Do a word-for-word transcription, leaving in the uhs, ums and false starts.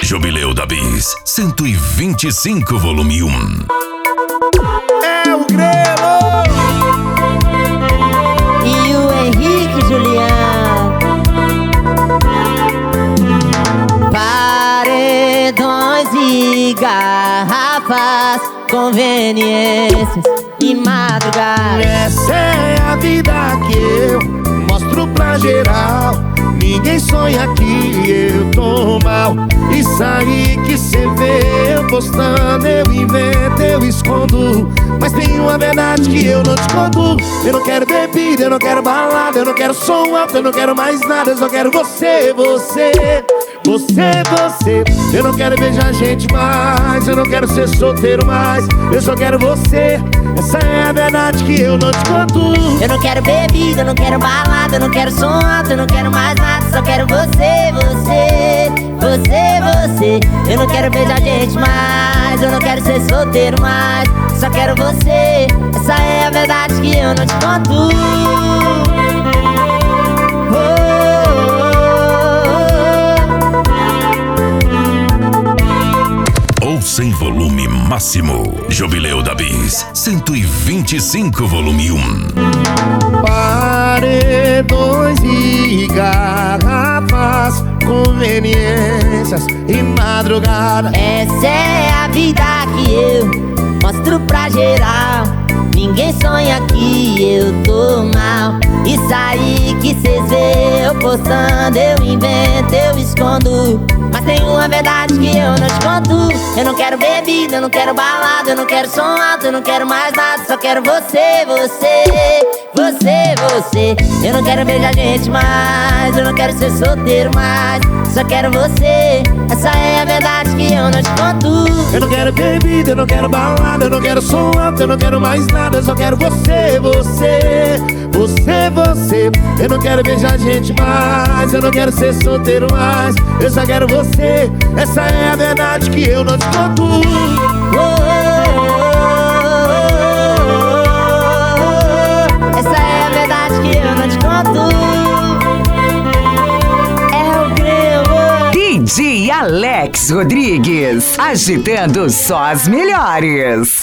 Jubileu da Bis, cento e vinte e cinco, volume um. É o Grelo e o Henrique Juliano. Paredões e garrafas, conveniências e madrugada. Essa é a vida que eu mostro pra geral. Ninguém sonha que eu tô mal. Isso aí que cê vê eu postando, eu invento, eu escondo. Mas tem uma verdade que eu não te conto. Eu não quero bebida, eu não quero balada, eu não quero som alto, eu não quero mais nada. Eu só quero você, você, você, você. Eu não quero beijar gente mais, eu não quero ser solteiro mais. Eu só quero você. Essa é a verdade que eu não te conto. Eu não quero bebida, eu não quero balada, eu não quero som alto, eu não quero mais nada. Só quero você, você, você, você. Eu não quero beijar gente mais, eu não quero ser solteiro mais. Só quero você. Essa é a verdade que eu não te conto. Ouça em volume máximo. Jubileu da Bis, cento e vinte e cinco, volume um. Paredões e garrafas, conveniências e madrugada. Essa é a vida que eu mostro pra geral. Ninguém sonha que eu tô mal. Isso aí que cês vê eu postando, eu invento, eu escondo. Mas tem uma verdade que eu não te conto. Eu não quero bebida, eu não quero balada, eu não quero som alto, eu não quero mais nada. Só quero você, você, você, você. Eu não quero beijar gente mais, eu não quero ser solteiro mais. Só quero você. Essa é a verdade que eu não te conto. Eu não quero bebida, eu não quero balada, eu não quero som alto, eu não quero mais nada. Eu só quero você, você, você, você. Eu não quero beijar gente mais, eu não quero ser solteiro mais. Eu só quero você. Essa é a verdade que eu não te conto. Oh, oh, oh, oh, oh. Essa é a verdade que eu não te conto. É o Grelo. D J Alex Rodrigues, agitando só as melhores.